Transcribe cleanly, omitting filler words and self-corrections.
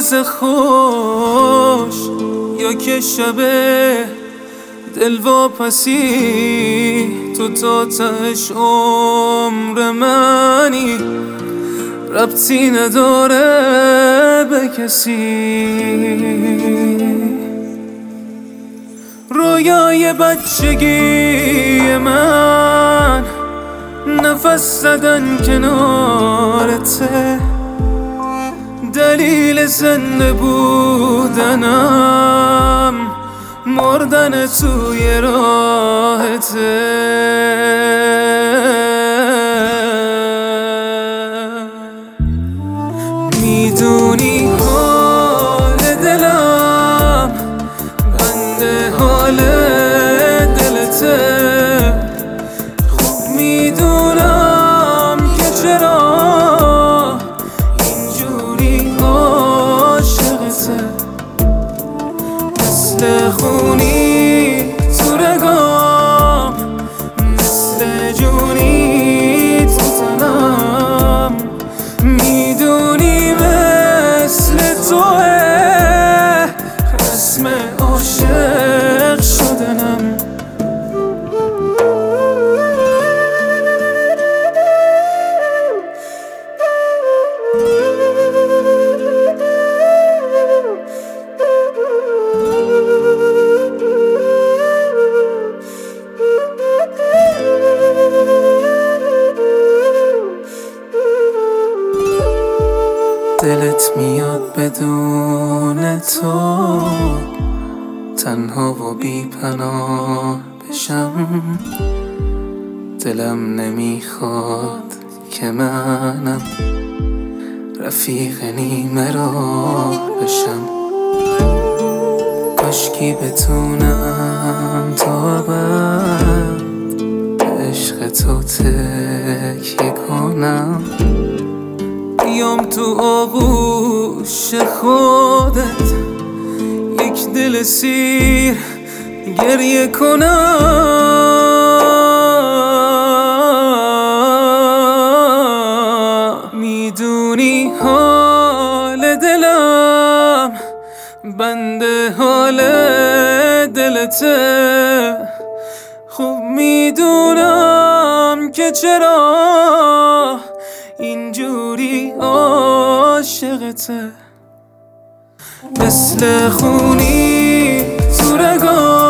روز خوش یا که شب دلواپسی، تو تا تهش عمر منی، ربطی نداره به کسی. رویای بچگی من نفس زدن کنارته، دلیل زنده بودنم مردن توی راهته. میدونی حال دلم بنده حال دلته، خوب میدونم که چرا اینجوری عاشقته، مثل خونی تو رگام، مثل جونی تو تنم. میدونی مثل توه رسم عاشق شدنم. دلت میاد بدون تو تنها و بی پناه بشم، دلم نمیخواد که منم رفیق نیمه راه بشم. کاشکی بتونم تا ابد به عشق تو تکیه کنم، بیام تو آغوش خودت یک دل سیر گریه کنم. میدونی حال دلم بنده حال دلته، خوب میدونم که چرا اینجوری عاشقته، مثل خونی تو رگام،